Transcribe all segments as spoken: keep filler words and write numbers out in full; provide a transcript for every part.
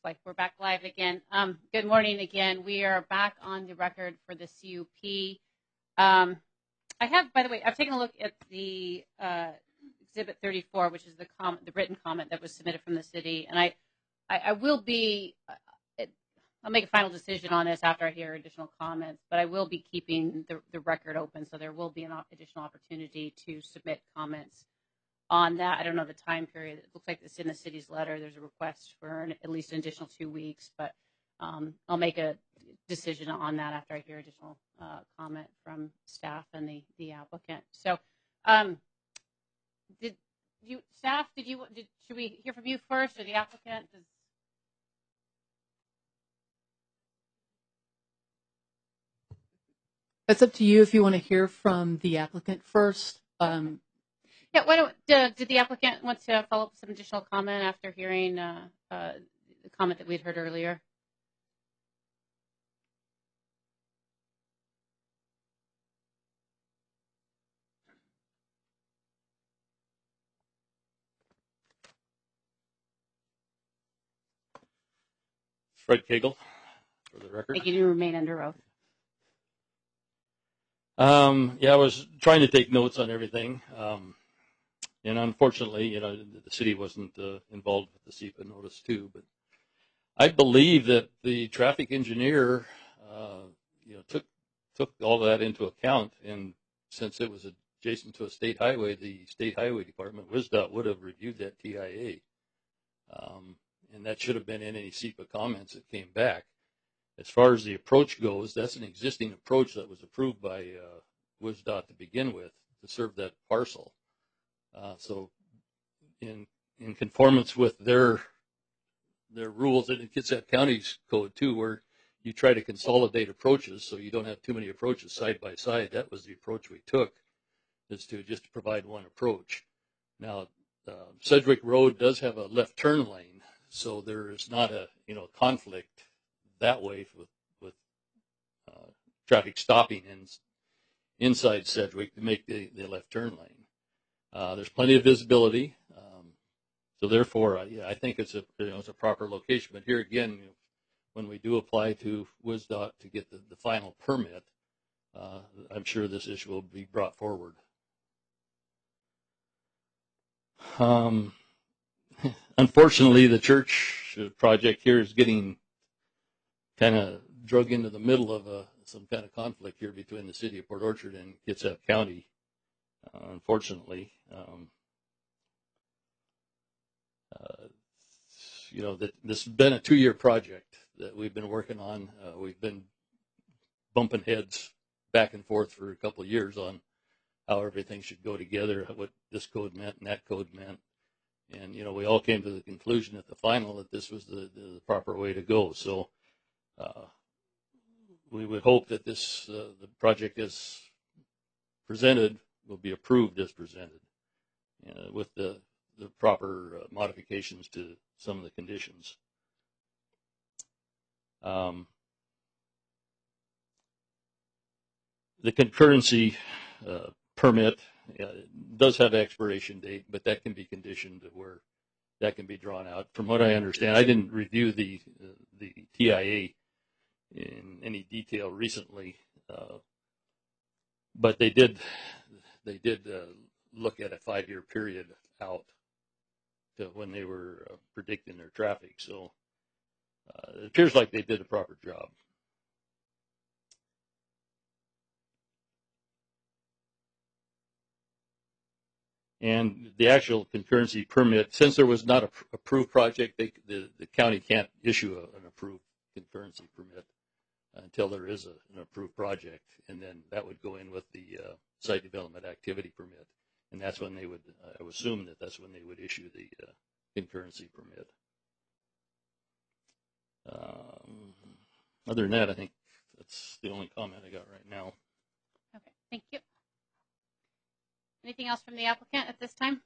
like we're back live again. Um, good morning again. We are back on the record for the C U P. Um, I have, by the way, I've taken a look at the uh, Exhibit thirty-four, which is the comment, the written comment that was submitted from the city, and I, I, I will be, uh, it, I'll make a final decision on this after I hear additional comments, but I will be keeping the, the record open, so there will be an additional opportunity to submit comments on that. I don't know the time period. It looks like it's in the city's letter. There's a request for an, at least an additional two weeks, but um, I'll make a decision on that after I hear additional uh, comment from staff and the, the applicant. So um, did you, staff, did you, did, should we hear from you first or the applicant? Does, It's up to you if you want to hear from the applicant first. Um, Yeah, why don't, uh, did the applicant want to follow up with some additional comment after hearing uh, uh, the comment that we'd heard earlier? Fred Cagle, for the record. Thank you to remain under oath. Um, yeah, I was trying to take notes on everything. Um, and unfortunately, you know, the city wasn't uh, involved with the SEPA notice too, but I believe that the traffic engineer, uh, you know, took, took all that into account. And since it was adjacent to a state highway, the state highway department, WisDOT, would have reviewed that T I A. Um, and that should have been in any SEPA comments that came back. As far as the approach goes, that's an existing approach that was approved by uh, WisDOT to begin with to serve that parcel. Uh, so in in conformance with their their rules, and it gets that county's code too, where you try to consolidate approaches so you don't have too many approaches side by side. That was the approach we took, is to just provide one approach. Now, uh, Sedgwick Road does have a left turn lane, so there is not a you know conflict that way with with uh, traffic stopping in, inside Sedgwick to make the, the left turn lane. Uh, there's plenty of visibility, um, so therefore, uh, yeah, I think it's a you know it's a proper location. But here again, you know, when we do apply to WisDOT to get the, the final permit, uh, I'm sure this issue will be brought forward. Um, unfortunately, the church project here is getting kind of drug into the middle of a, some kind of conflict here between the city of Port Orchard and Kitsap County, uh, unfortunately. Um, uh, you know, that this has been a two-year project that we've been working on. Uh, we've been bumping heads back and forth for a couple of years on how everything should go together, what this code meant and that code meant. And, you know, we all came to the conclusion at the final that this was the, the proper way to go. So, Uh, we would hope that this uh, the project as presented will be approved as presented uh, with the, the proper uh, modifications to some of the conditions. Um, the concurrency uh, permit uh, does have an expiration date, but that can be conditioned to where that can be drawn out. From what I understand, I didn't review the uh, the T I A in any detail recently, uh, but they did they did uh, look at a five-year period out to when they were uh, predicting their traffic. So uh, it appears like they did a proper job. And the actual concurrency permit, since there was not a pr approved project, they, the, the county can't issue a, an approved concurrency permit until there is a, an approved project, and then that would go in with the uh, site development activity permit, and that's when they would, uh, I would assume that that's when they would issue the uh, concurrency permit. Um, other than that, I think that's the only comment I got right now. Okay, thank you. Anything else from the applicant at this time?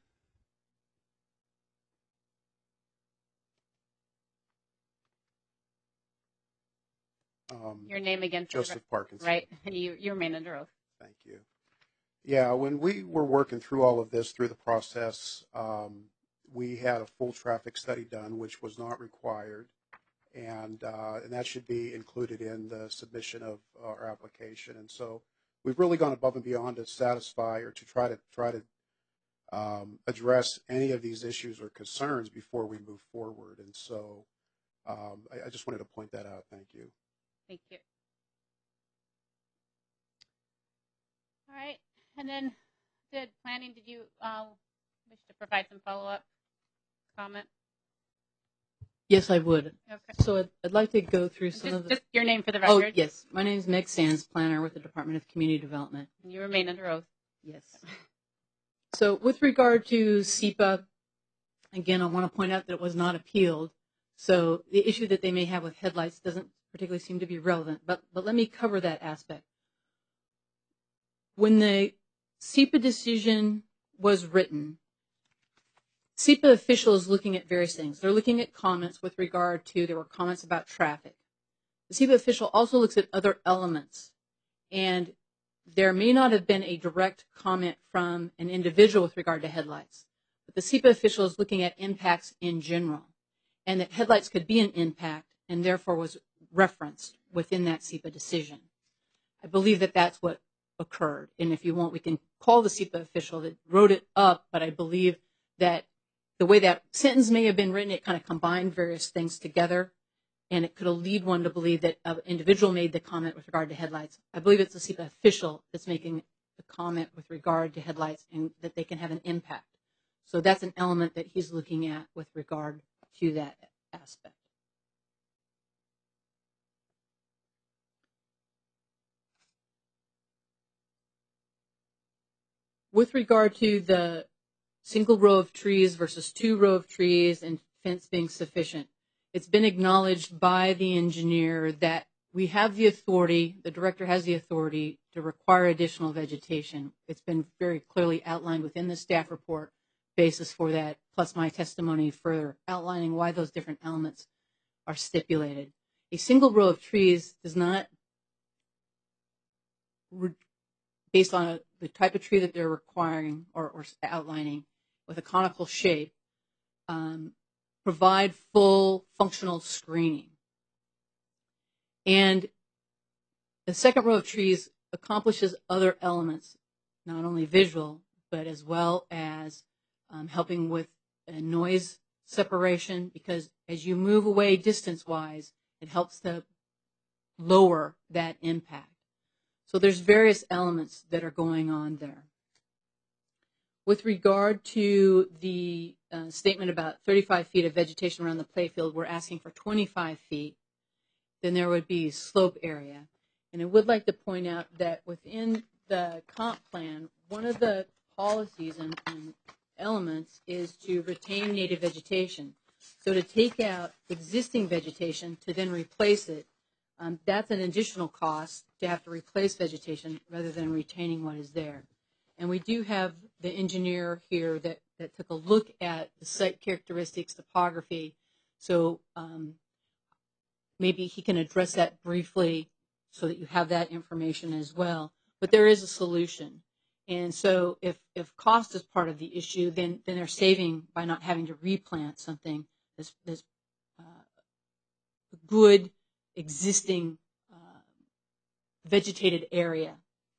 Um, Your name again. Joseph Parkinson. Right, and you, you remain under oath. Thank you. Yeah, when we were working through all of this through the process, um, we had a full traffic study done, which was not required. and uh, and that should be included in the submission of our application. And so we've really gone above and beyond to satisfy or to try to try to um, address any of these issues or concerns before we move forward. And so um, I, I just wanted to point that out. Thank you. Thank you. All right, and then did planning, did you uh, wish to provide some follow-up comment? Yes, I would. Okay. So I'd, I'd like to go through some Just, of the... just your name for the Oh, record. yes. My name is Meg Sands, planner with the Department of Community Development. And you remain under oath. Yes. So with regard to SEPA, again, I want to point out that it was not appealed. So the issue that they may have with headlights doesn't particularly seem to be relevant. But, but let me cover that aspect. When the SEPA decision was written, SEPA officials looking at various things. They're looking at comments with regard to, there were comments about traffic. The SEPA official also looks at other elements. And there may not have been a direct comment from an individual with regard to headlights. But the SEPA official is looking at impacts in general. And that headlights could be an impact and therefore was referenced within that SEPA decision. I believe that that's what occurred. And if you want, we can call the SEPA official that wrote it up, but I believe that the way that sentence may have been written, it kind of combined various things together, and it could lead one to believe that an individual made the comment with regard to headlights. I believe it's the SEPA official that's making the comment with regard to headlights and that they can have an impact. So that's an element that he's looking at with regard to that aspect. With regard to the single row of trees versus two row of trees and fence being sufficient, it's been acknowledged by the engineer that we have the authority, the director has the authority to require additional vegetation. It's been very clearly outlined within the staff report basis for that, plus my testimony further outlining why those different elements are stipulated. A single row of trees does not, based on a, the type of tree that they're requiring or, or outlining with a conical shape, um, provide full functional screening. And the second row of trees accomplishes other elements, not only visual, but as well as um, helping with a noise separation, because as you move away distance-wise, it helps to lower that impact. So there's various elements that are going on there. With regard to the uh, statement about thirty-five feet of vegetation around the playfield, we're asking for twenty-five feet. Then there would be slope area. And I would like to point out that within the comp plan, one of the policies and, and elements is to retain native vegetation. So to take out existing vegetation to then replace it, um, that's an additional cost to have to replace vegetation rather than retaining what is there. And we do have the engineer here that, that took a look at the site characteristics, topography. So um, maybe he can address that briefly so that you have that information as well. But there is a solution. And so if, if cost is part of the issue, then, then they're saving by not having to replant something that's, that's uh, good existing uh, vegetated area.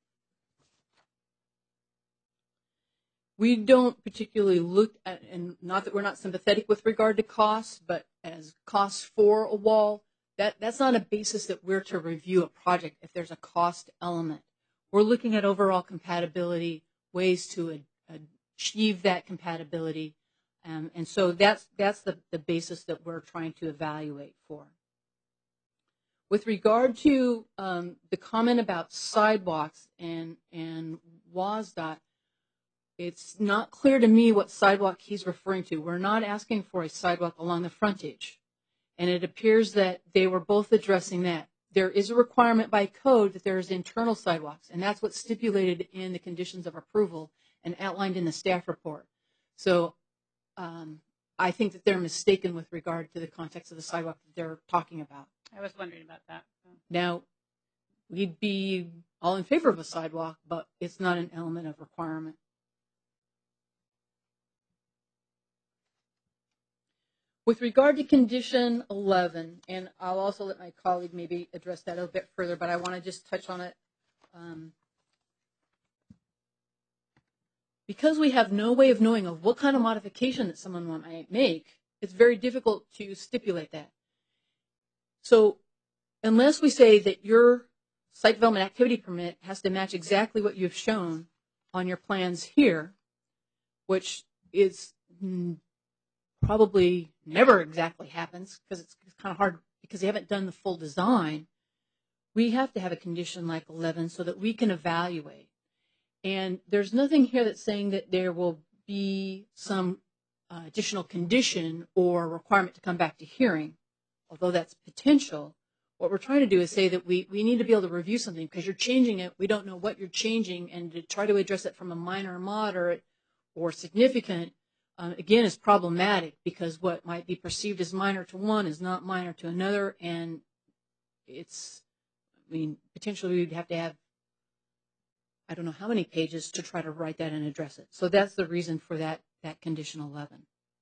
We don't particularly look at, and not that we're not sympathetic with regard to costs, but as costs for a wall, that, that's not a basis that we're to review a project if there's a cost element. We're looking at overall compatibility, ways to a, achieve that compatibility, um, and so that's, that's the, the basis that we're trying to evaluate for. With regard to um, the comment about sidewalks and, and WASDOT, it's not clear to me what sidewalk he's referring to. We're not asking for a sidewalk along the frontage. And it appears that they were both addressing that. There is a requirement by code that there is internal sidewalks, and that's what's stipulated in the conditions of approval and outlined in the staff report. So um, I think that they're mistaken with regard to the context of the sidewalk that they're talking about. I was wondering about that. Now, we'd be all in favor of a sidewalk, but it's not an element of requirement. With regard to condition eleven, and I'll also let my colleague maybe address that a bit further, but I want to just touch on it. Um, because we have no way of knowing of what kind of modification that someone might make, it's very difficult to stipulate that. So unless we say that your site development activity permit has to match exactly what you've shown on your plans here, which is probably never exactly happens because it's kind of hard because they haven't done the full design, we have to have a condition like eleven so that we can evaluate. And there's nothing here that's saying that there will be some uh, additional condition or requirement to come back to hearing, although that's potential. What we're trying to do is say that we, we need to be able to review something because you're changing it. We don't know what you're changing, and to try to address it from a minor, moderate, or significant, um, again, is problematic because what might be perceived as minor to one is not minor to another, and it's, I mean, potentially we'd have to have, I don't know how many pages to try to write that and address it. So that's the reason for that, that condition eleven.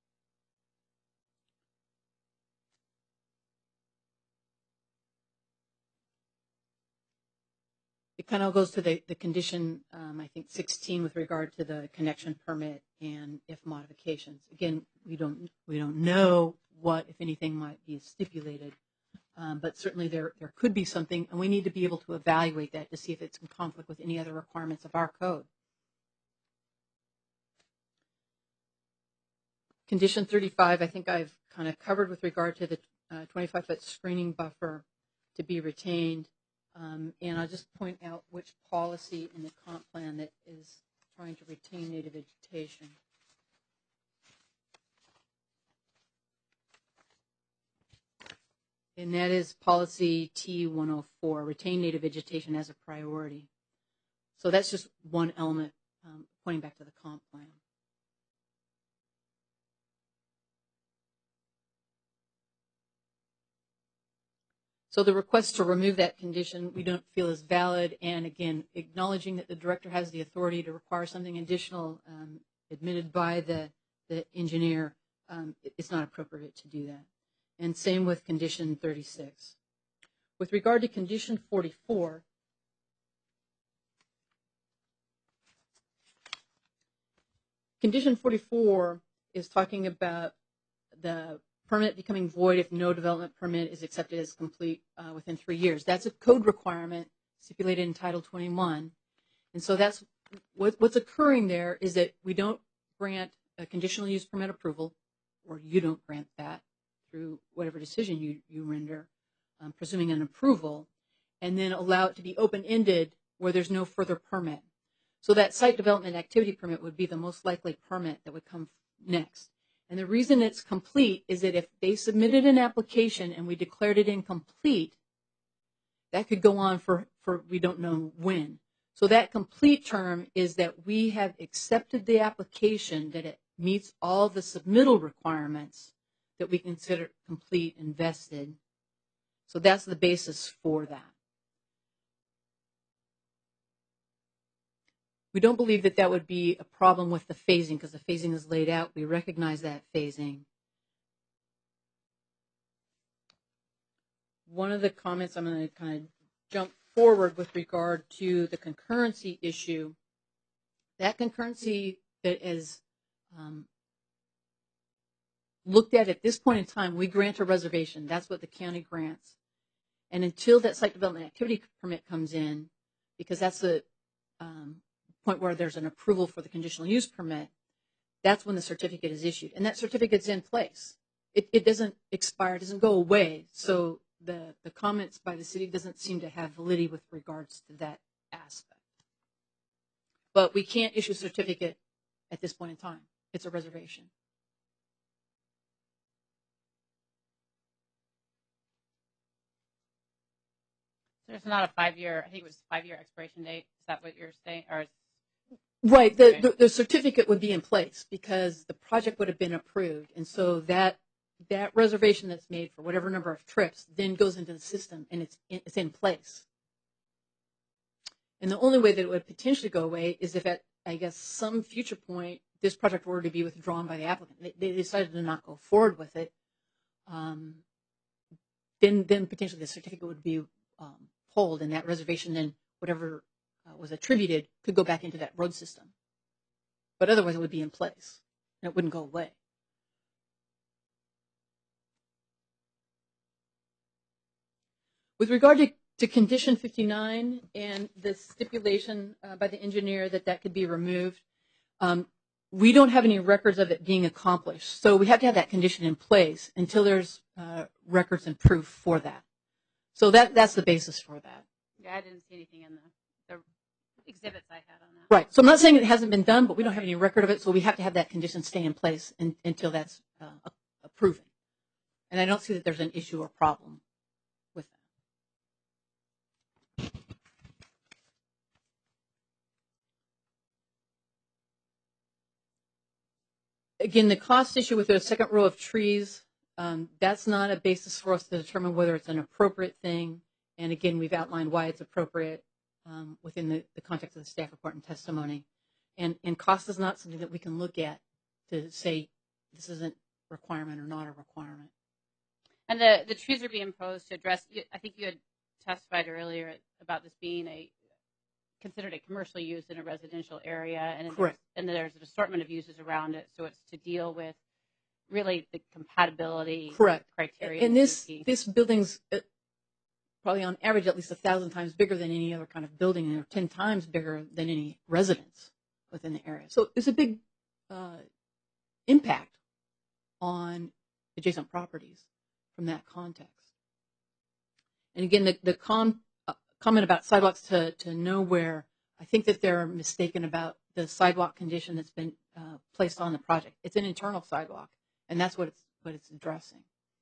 It kind of goes to the, the condition, um, I think, sixteen with regard to the connection permit and if modifications. Again, we don't we don't know what, if anything, might be stipulated, um, but certainly there there could be something, and we need to be able to evaluate that to see if it's in conflict with any other requirements of our code. Condition thirty-five, I think I've kind of covered with regard to the twenty-five foot screening buffer to be retained. Um, and I'll just point out which policy in the comp plan that is trying to retain native vegetation. And that is policy T one oh four, retain native vegetation as a priority. So that's just one element um, pointing back to the comp plan. So the request to remove that condition we don't feel is valid, and again, acknowledging that the director has the authority to require something additional um, admitted by the, the engineer, um, it's not appropriate to do that. And same with condition thirty-six. With regard to condition forty-four, condition forty-four is talking about the permit becoming void if no development permit is accepted as complete uh, within three years. That's a code requirement stipulated in Title twenty-one. And so that's what, what's occurring there is that we don't grant a conditional use permit approval, or you don't grant that through whatever decision you, you render, um, presuming an approval, and then allow it to be open-ended where there's no further permit. So that site development activity permit would be the most likely permit that would come next. And the reason it's complete is that if they submitted an application and we declared it incomplete, that could go on for, for we don't know when. So that complete term is that we have accepted the application, that it meets all the submittal requirements that we consider complete and vested. So that's the basis for that. We don't believe that that would be a problem with the phasing because the phasing is laid out. We recognize that phasing. One of the comments I'm going to kind of jump forward with regard to the concurrency issue. That concurrency that is um, looked at at this point in time, we grant a reservation. That's what the county grants. And until that site development activity permit comes in, because that's the um, point where there's an approval for the conditional use permit, that's when the certificate is issued. And that certificate's in place. It, it doesn't expire, it doesn't go away. So the, the comments by the city doesn't seem to have validity with regards to that aspect. But we can't issue a certificate at this point in time. It's a reservation. There's not a five-year, I think it was five-year expiration date. Is that what you're saying? Or is, right, the, okay. the, the certificate would be in place because the project would have been approved. And so that that reservation that's made for whatever number of trips then goes into the system and it's in, it's in place. And the only way that it would potentially go away is if at, I guess, some future point, this project were to be withdrawn by the applicant. They, they decided to not go forward with it. um, then then potentially the certificate would be um, pulled, and that reservation, then whatever uh, was attributed, could go back into that road system. But otherwise, it would be in place, and it wouldn't go away. With regard to, to condition fifty-nine and the stipulation uh, by the engineer that that could be removed, um, we don't have any records of it being accomplished. So we have to have that condition in place until there's uh, records and proof for that. So that that's the basis for that. Yeah, I didn't see anything in the, the exhibits I had on that. Right. So I'm not saying it hasn't been done, but we don't have any record of it. So we have to have that condition stay in place in, until that's uh, proven. And I don't see that there's an issue or problem with that. Again, the cost issue with the second row of trees, um, that's not a basis for us to determine whether it's an appropriate thing. And again, we've outlined why it's appropriate um, within the, the context of the staff report and testimony. And, and cost is not something that we can look at to say this isn't a requirement or not a requirement. And the, the trees are being proposed to address, I think you had testified earlier about this being a considered a commercial use in a residential area, and Correct. There's, and there's an assortment of uses around it, so it's to deal with really the compatibility Correct. criteria. And this this building's probably on average at least a thousand times bigger than any other kind of building, and ten times bigger than any residence within the area. So it's a big uh, impact on adjacent properties from that context. And again, the, the com, uh, comment about sidewalks to, to nowhere, I think that they're mistaken about the sidewalk condition that's been uh, placed on the project. It's an internal sidewalk, and that's what it's, what it's addressing.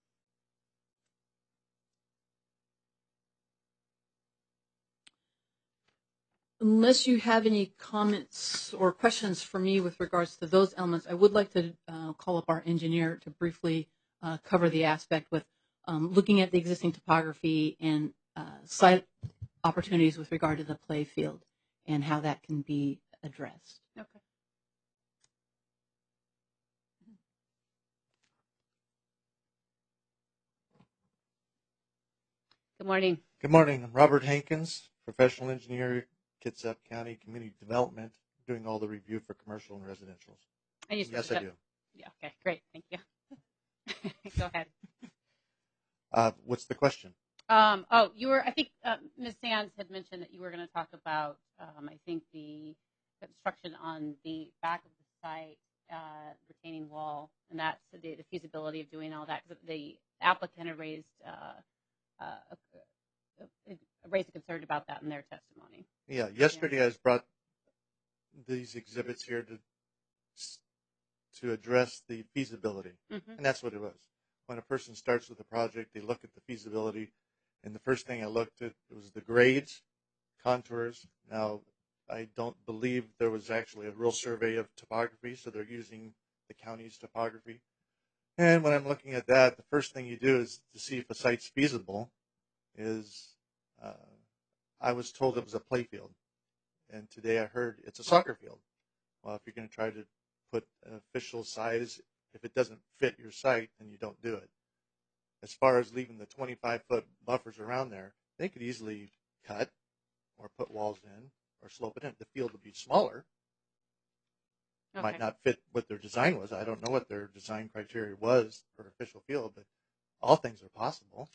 Unless you have any comments or questions for me with regards to those elements, I would like to uh, call up our engineer to briefly uh, cover the aspect with um, looking at the existing topography and uh, site opportunities with regard to the play field and how that can be addressed. Okay. Good morning. Good morning. I'm Robert Hankins, professional engineer, Kitsap County Community Development, doing all the review for commercial and residentials. And you yes, I do. Yeah. Okay. Great. Thank you. Go ahead. Uh, what's the question? Um, oh, you were. I think uh, Miz Sands had mentioned that you were going to talk about. Um, I think the construction on the back of the site, uh, retaining wall, and that's the, the feasibility of doing all that. Because the applicant had raised uh, uh, raised a concern about that in their testimony. Yeah. Yesterday, yeah. I was brought these exhibits here to to address the feasibility, mm-hmm. and that's what it was. When a person starts with a project, they look at the feasibility, and the first thing I looked at was the grades, contours. Now, I don't believe there was actually a real survey of topography, so they're using the county's topography. And when I'm looking at that, the first thing you do is to see if a site's feasible. Is uh, I was told it was a play field, and today I heard it's a soccer field. Well, if you're going to try to put an official size, if it doesn't fit your site, then you don't do it. As far as leaving the twenty-five foot buffers around there, they could easily cut or put walls in or slope it in. The field would be smaller. Okay. Might not fit what their design was. I don't know what their design criteria was for official field, but all things are possible.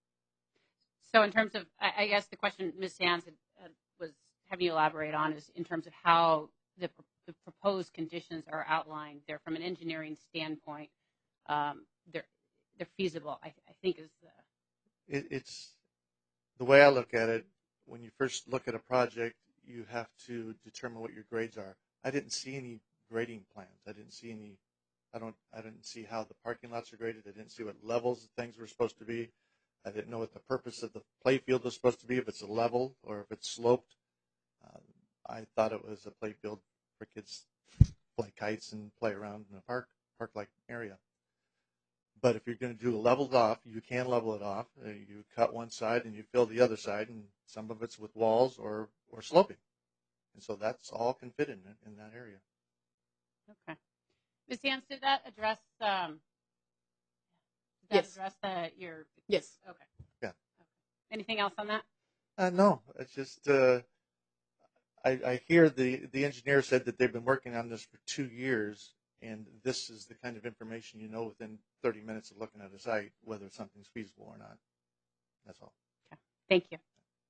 So in terms of, I guess the question Miz Sands had, uh, was having you elaborate on is in terms of how the, the proposed conditions are outlined there from an engineering standpoint, um, they're they're feasible. I, I think is the. It, it's the way I look at it. When you first look at a project, you have to determine what your grades are. I didn't see any grading plans. I didn't see any. I don't. I didn't see how the parking lots are graded. I didn't see what levels things were supposed to be. I didn't know what the purpose of the play field was supposed to be, if it's a level or if it's sloped. Uh, I thought it was a play field for kids to fly kites and play around in a park, park-like area. But if you're going to do a leveled off, you can level it off. Uh, you cut one side and you fill the other side, and some of it's with walls or, or sloping. And so that's all can fit in in that area. Okay. Miz Sands, did that address um, that Yes. address the, your, Yes. okay. Yeah. Okay. Anything else on that? Uh, no, it's just uh, I, I hear the the engineer said that they've been working on this for two years, and this is the kind of information you know within thirty minutes of looking at a site whether something's feasible or not. That's all. Okay. Thank you.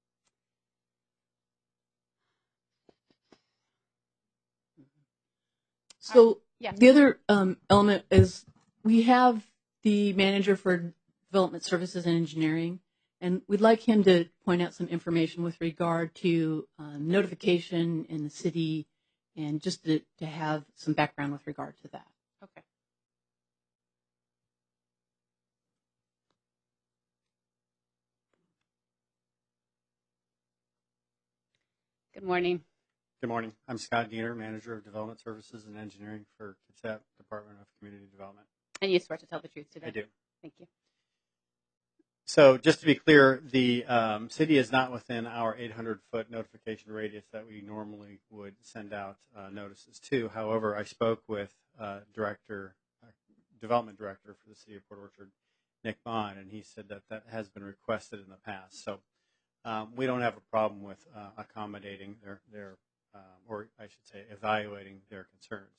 So Yeah. the other um, element is we have the manager for development services and engineering, and we'd like him to point out some information with regard to um, notification in the city and just to, to have some background with regard to that. Okay. Good morning. Good morning. I'm Scott Diener, Manager of Development Services and Engineering for Kitsap Department of Community Development. And you swear to tell the truth today? I do. Thank you. So just to be clear, the um, city is not within our eight hundred foot notification radius that we normally would send out uh, notices to. However, I spoke with uh, Director, uh, Development Director for the City of Port Orchard, Nick Bond, and he said that that has been requested in the past. So um, we don't have a problem with uh, accommodating their, their um, or I should say evaluating their concerns.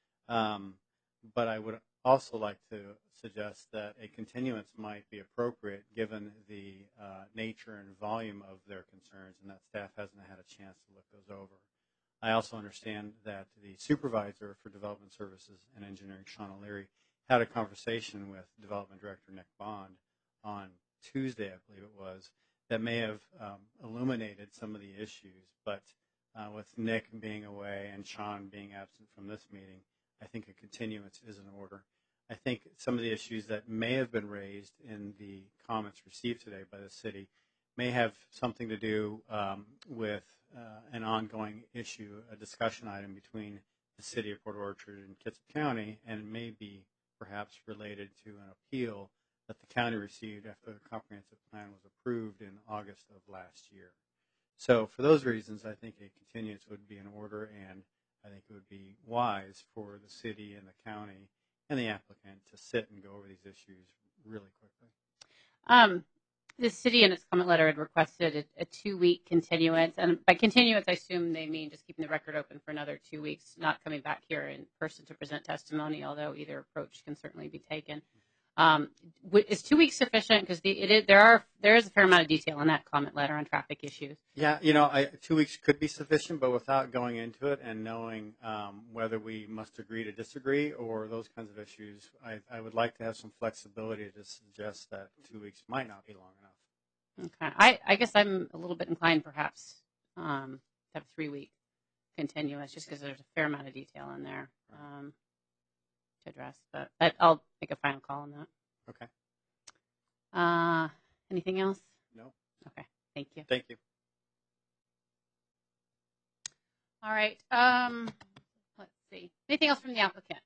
Um, but I would also like to suggest that a continuance might be appropriate given the uh, nature and volume of their concerns, and that staff hasn't had a chance to look those over. I also understand that the supervisor for development services and engineering, Sean O'Leary, had a conversation with Development Director Nick Bond on Tuesday, I believe it was, that may have um, illuminated some of the issues, but uh, with Nick being away and Sean being absent from this meeting, I think a continuance is in order. I think some of the issues that may have been raised in the comments received today by the city may have something to do um, with uh, an ongoing issue, a discussion item between the city of Port Orchard and Kitsap County, and may be perhaps related to an appeal that the county received after the comprehensive plan was approved in August of last year. So for those reasons, I think a continuance would be in order, and I think it would be wise for the city and the county and the applicant to sit and go over these issues really quickly. Um, the city in its comment letter had requested a, a two-week continuance, and by continuance, I assume they mean just keeping the record open for another two weeks, not coming back here in person to present testimony, although either approach can certainly be taken. Um, is two weeks sufficient? Because the, it is, there are there is a fair amount of detail in that comment letter on traffic issues. Yeah, you know, I, two weeks could be sufficient, but without going into it and knowing um, whether we must agree to disagree or those kinds of issues, I, I would like to have some flexibility to suggest that two weeks might not be long enough. Okay, I, I guess I'm a little bit inclined, perhaps, um, to have a three-week continuance, just because there's a fair amount of detail in there um, to address. But I, I'll make a final call on that. Okay. Uh, anything else? No. Okay. Thank you. Thank you. All right. Um, let's see. Anything else from the applicant?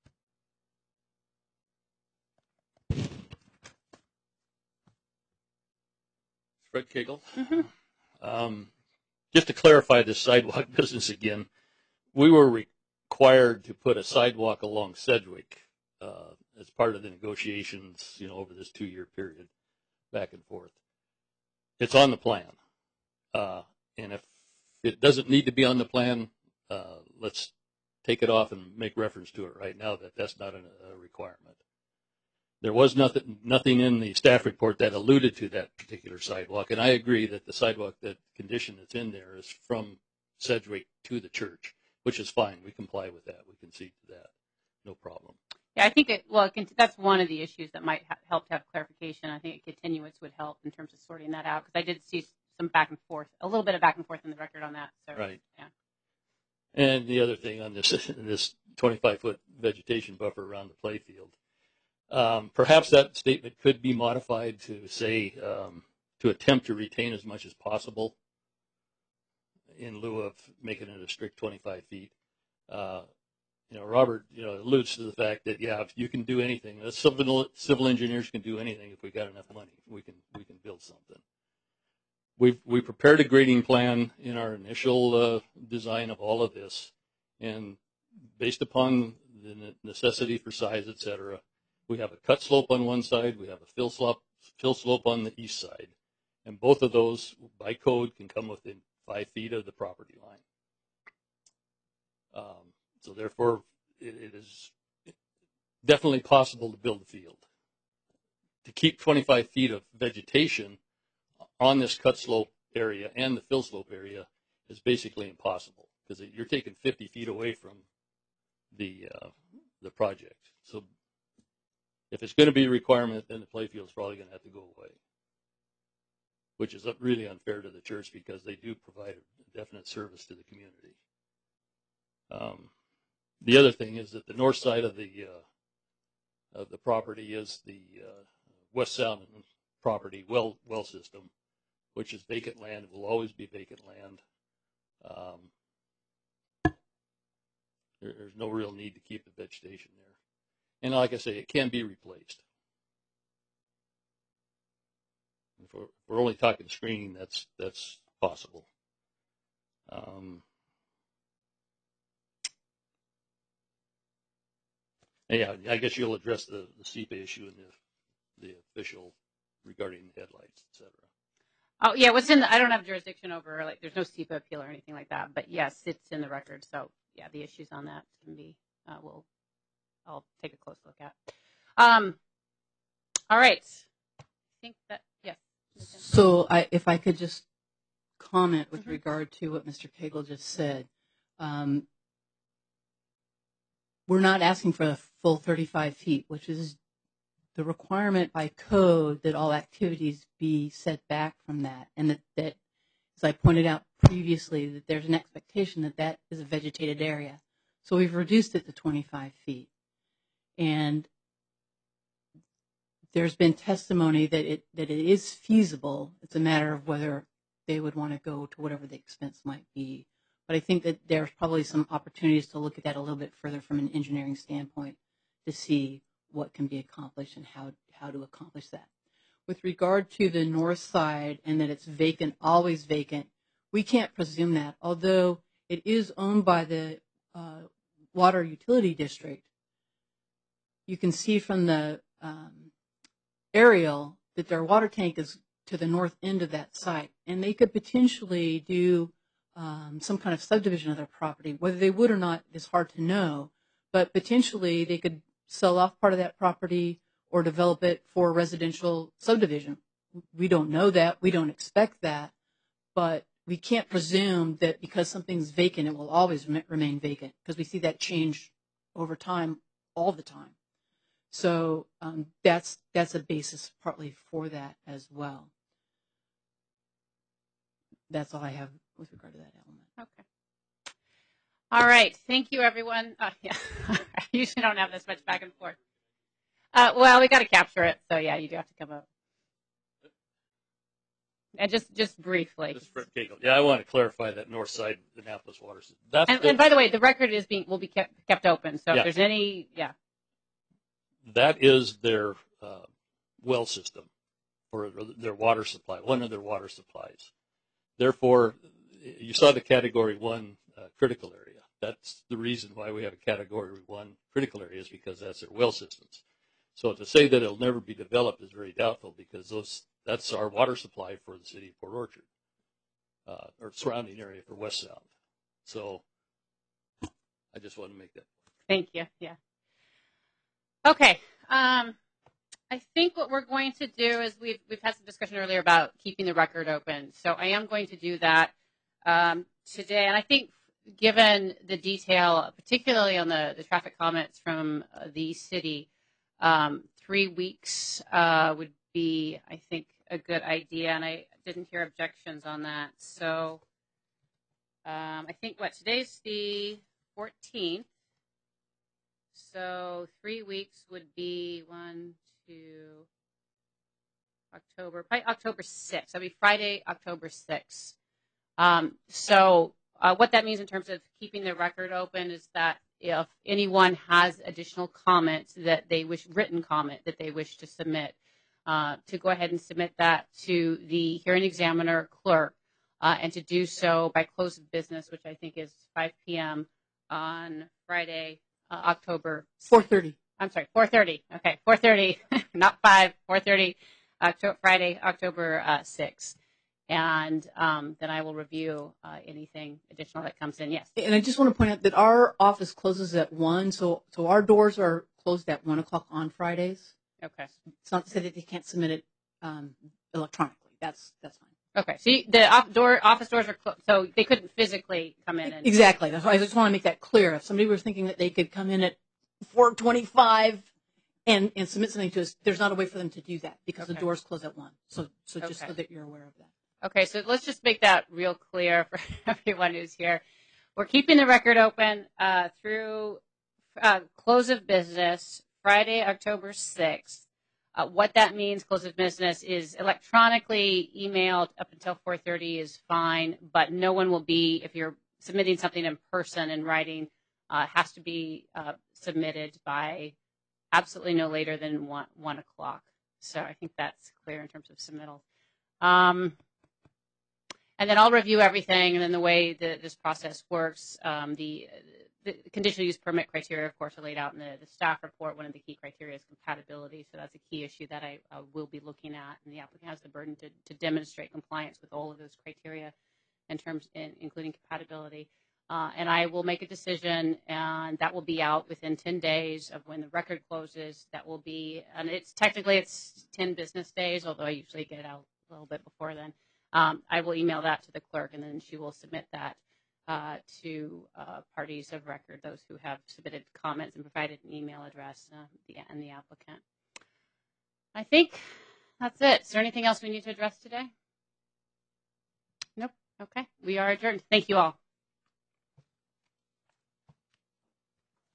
Fred Cagle. Mm-hmm. Um, just to clarify this sidewalk business again, we were required to put a sidewalk along Sedgwick uh, as part of the negotiations, you know, over this two-year period, back and forth. It's on the plan, uh, and if it doesn't need to be on the plan, uh, let's take it off and make reference to it right now that that's not a, a requirement. There was nothing, nothing in the staff report that alluded to that particular sidewalk, and I agree that the sidewalk, that condition that's in there is from Sedgwick to the church, which is fine. We comply with that. We concede to that. No problem. Yeah, I think it, well, it can, that's one of the issues that might ha- help to have clarification. I think a continuance would help in terms of sorting that out, because I did see some back and forth, a little bit of back and forth in the record on that. So, Right. Yeah. And the other thing on this, this twenty-five foot vegetation buffer around the play field, um, perhaps that statement could be modified to say, um, to attempt to retain as much as possible in lieu of making it a strict twenty-five feet. Uh, you know, Robert, you know, alludes to the fact that, yeah, if you can do anything, the civil, civil engineers can do anything if we got enough money. We can, we can build something. We've, we prepared a grading plan in our initial uh, design of all of this, and based upon the necessity for size, et cetera, We have a cut slope on one side. We have a fill slope, fill slope on the east side. And both of those, by code, can come within five feet of the property line. Um, so therefore, it, it is definitely possible to build a field. To keep twenty-five feet of vegetation on this cut slope area and the fill slope area is basically impossible, because you're taking fifty feet away from the uh, the project. So if it's going to be a requirement, then the playfield is probably going to have to go away, which is really unfair to the church because they do provide a definite service to the community. Um, the other thing is that the north side of the uh, of the property is the uh, West Sound property well well system, which is vacant land. It will always be vacant land. Um, there, there's no real need to keep the vegetation there. And like I say, it can be replaced. If we're, if we're only talking screening, that's that's possible. Um, yeah, I guess you'll address the, the S E P A issue and the, the official regarding the headlights, et cetera. Oh, yeah, what's in the, I don't have jurisdiction over, like, there's no S E P A appeal or anything like that, but yes, it's in the record. So, yeah, the issues on that can be, uh, we'll, I'll take a close look at. Um, all right. I think that, yes. So I, if I could just comment with mm-hmm. regard to what Mister Cagle just said. Um, we're not asking for a full thirty-five feet, which is the requirement by code that all activities be set back from that. And that, that, as I pointed out previously, that there's an expectation that that is a vegetated area. So we've reduced it to twenty-five feet. And there's been testimony that it that it is feasible. It's a matter of whether they would want to go to whatever the expense might be. But I think that there's probably some opportunities to look at that a little bit further from an engineering standpoint to see what can be accomplished and how, how to accomplish that. With regard to the north side and that it's vacant, always vacant, we can't presume that. Although it is owned by the uh, water utility district, you can see from the um, aerial that their water tank is to the north end of that site, and they could potentially do um, some kind of subdivision of their property. Whether they would or not is hard to know, but potentially they could sell off part of that property or develop it for residential subdivision. We don't know that. We don't expect that, but we can't presume that because something's vacant, it will always remain vacant, because we see that change over time all the time. So um, that's that's a basis partly for that as well. That's all I have with regard to that element. Okay. All right. Thank you, everyone. Uh, yeah, I usually don't have this much back and forth. Uh, well, we got to capture it, so yeah, you do have to come up. And just just briefly. This is Fred Cagle. Yeah, I want to clarify that north side of the Annapolis water system. That's and, the, and by the way, the record is being will be kept kept open. So yeah. if there's any, yeah. That is their uh, well system or their water supply, one of their water supplies. Therefore, you saw the category one uh, critical area. That's the reason why we have a category one critical area, is because that's their well systems. So to say that it'll never be developed is very doubtful, because those that's our water supply for the city of Port Orchard, uh, or surrounding area for West Sound. So I just want to make that. Thank you. Yeah. Okay. Um, I think what we're going to do is we've we've had some discussion earlier about keeping the record open. So I am going to do that um, today. And I think given the detail, particularly on the, the traffic comments from uh, the city, um, three weeks uh, would be, I think, a good idea. And I didn't hear objections on that. So um, I think, what, today's the fourteenth. So three weeks would be one, two, October, probably October sixth. That'd be Friday, October sixth. Um, so uh, what that means in terms of keeping the record open is that if anyone has additional comments that they wish, written comment that they wish to submit, uh, to go ahead and submit that to the hearing examiner clerk, uh, and to do so by close of business, which I think is five p.m. on Friday, Uh, October four thirty. I'm sorry, four thirty. Okay, four thirty, not five, four thirty, October, Friday, October uh, sixth. And um, then I will review uh, anything additional that comes in. Yes. And I just want to point out that our office closes at one, so so our doors are closed at one o'clock on Fridays. Okay. It's not to say that they can't submit it um, electronically. That's that's fine. Okay. So you, the off door, office doors are closed, so they couldn't physically come in. And- Exactly. That's why I just want to make that clear. If somebody was thinking that they could come in at four twenty-five and and submit something to us, there's not a way for them to do that because Okay. the doors close at one. So so just Okay. so that you're aware of that. Okay, so let's just make that real clear for everyone who's here. We're keeping the record open uh, through uh, close of business, Friday, October sixth. Uh, what that means, close of business, is electronically emailed up until four thirty is fine, but no one will be, if you're submitting something in person in writing, uh, has to be uh, submitted by absolutely no later than one, one o'clock. So I think that's clear in terms of submittals. Um, And then I'll review everything, and then the way that this process works, um, the, the conditional use permit criteria, of course, are laid out in the, the staff report. One of the key criteria is compatibility, so that's a key issue that I uh, will be looking at, and the applicant has the burden to, to demonstrate compliance with all of those criteria in terms, in, including compatibility. Uh, and I will make a decision, and that will be out within ten days of when the record closes. That will be, and it's technically it's ten business days, although I usually get it out a little bit before then. Um, I will email that to the clerk, and then she will submit that uh, to uh, parties of record, those who have submitted comments and provided an email address uh, the, and the applicant. I think that's it. Is there anything else we need to address today? Nope. Okay. We are adjourned. Thank you all.